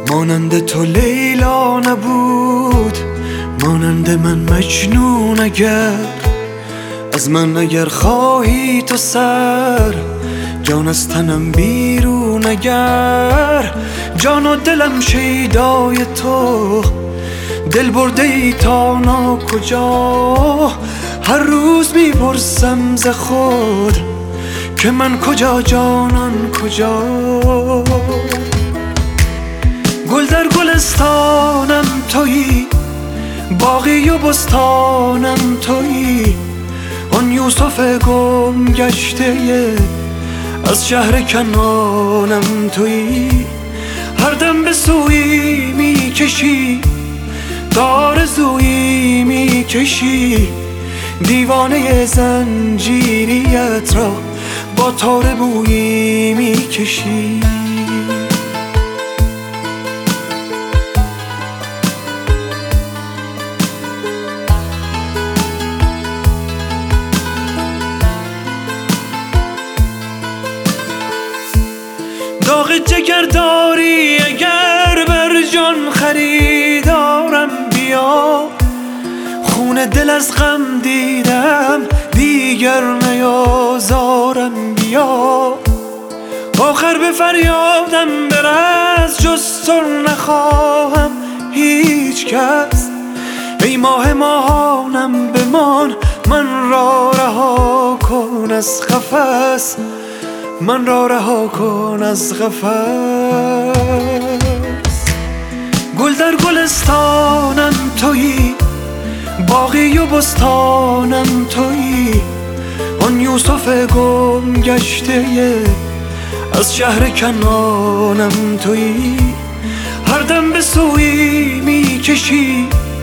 مانند تو لیلا نبود، مانند من مجنون اگر از من اگر خواهی تو سر، جان از تنم بیرون اگر جان و دلم شیدای تو، دل برده ای تا ناکجا. هر روز میپرسم ز خود که من کجا جانان کجا. گل در گلستانم تویی، باغی و بستانم تویی، آن یوسف گم گشته از شهر کنانم تویی. هر دم به سویی میکشی، آرزویی میکشی، دیوانه زنجیریت را با تار بویی میکشی. داغ جگر داری اگر بر جان خریدارم بیا، خون دل از غم دیدم دیگر نیازارم بیا. آخر به فریادم برس جز تو نخواهم هیچ کس، ای ماه ماهانم بمان من را رها کن از قفس، من را رها کن از قفس. گل در گلستانم تویی، باغی و بستانم تویی، آن یوسف گم گشته از شهر کنانم تویی. هر دم به سویی میکشی،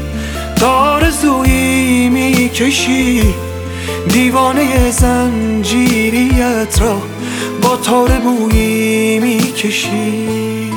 آرزویی میکشی، دیوانه زنجیریت را با تار بویی میکشی.